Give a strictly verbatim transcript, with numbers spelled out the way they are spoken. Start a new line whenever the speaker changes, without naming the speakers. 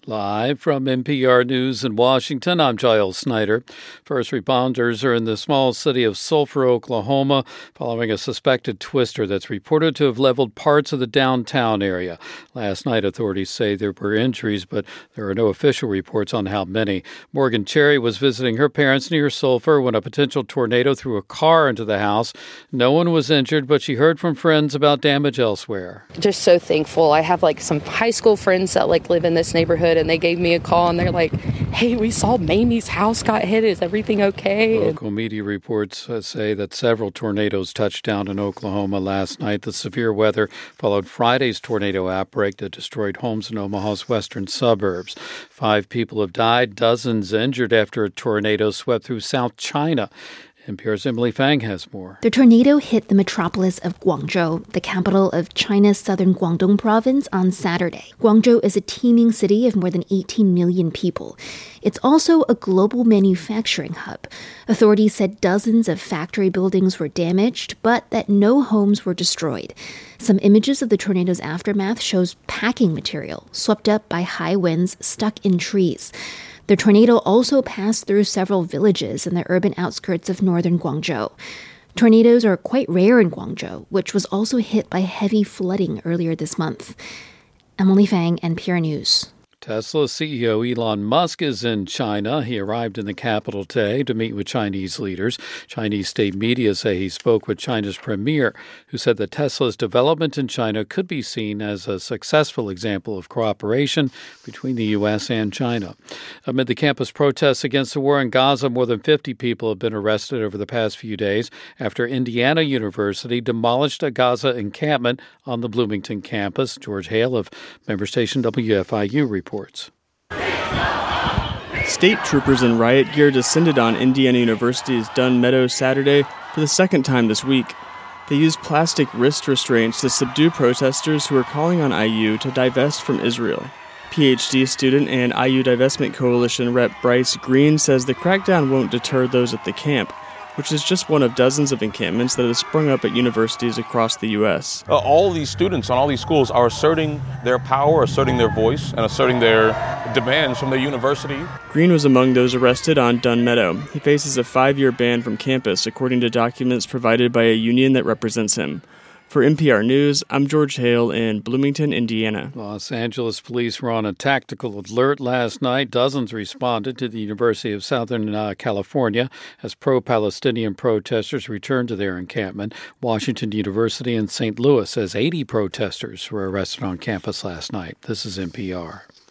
Live from N P R News in Washington, I'm Giles Snyder. First responders are in the small city of Sulphur, Oklahoma, following a suspected twister that's reported to have leveled parts of the downtown area. Last night, authorities say there were injuries, but there are no official reports on how many. Morgan Cherry was visiting her parents near Sulphur when a potential tornado threw a car into the house. No one was injured, but she heard from friends about damage elsewhere.
Just so thankful. I have like some high school friends that like live in this neighborhood, and they gave me a call and they're like, hey, we saw Mamie's house got hit. Is everything okay?
Local media reports uh, say that several tornadoes touched down in Oklahoma last night. The severe weather followed Friday's tornado outbreak that destroyed homes in Omaha's western suburbs. Five people have died, dozens injured after a tornado swept through South China. N P R's Emily Fang has more.
The tornado hit the metropolis of Guangzhou, the capital of China's southern Guangdong province, on Saturday. Guangzhou is a teeming city of more than eighteen million people. It's also a global manufacturing hub. Authorities said dozens of factory buildings were damaged, but that no homes were destroyed. Some images of the tornado's aftermath shows packing material swept up by high winds stuck in trees. The tornado also passed through several villages in the urban outskirts of northern Guangzhou. Tornadoes are quite rare in Guangzhou, which was also hit by heavy flooding earlier this month. Emily Fang, N P R News.
Tesla C E O Elon Musk is in China. He arrived in the capital today to meet with Chinese leaders. Chinese state media say he spoke with China's premier, who said that Tesla's development in China could be seen as a successful example of cooperation between the U S and China. Amid the campus protests against the war in Gaza, more than fifty people have been arrested over the past few days after Indiana University demolished a Gaza encampment on the Bloomington campus. George Hale of member station W F I U reports.
State troopers in riot gear descended on Indiana University's Dunn Meadows Saturday for the second time this week. They used plastic wrist restraints to subdue protesters who were calling on I U to divest from Israel. P H D student and I U Divestment Coalition Rep Bryce Green says the crackdown won't deter those at the camp, which is just one of dozens of encampments that have sprung up at universities across the U S.
Uh, all these students on all these schools are asserting their power, asserting their voice, and asserting their demands from their university.
Green was among those arrested on Dunn Meadow. He faces a five-year ban from campus, according to documents provided by a union that represents him. For N P R News, I'm George Hale in Bloomington, Indiana.
Los Angeles police were on a tactical alert last night. Dozens responded to the University of Southern uh, California as pro-Palestinian protesters returned to their encampment. Washington University in Saint Louis says eighty protesters were arrested on campus last night. This is N P R.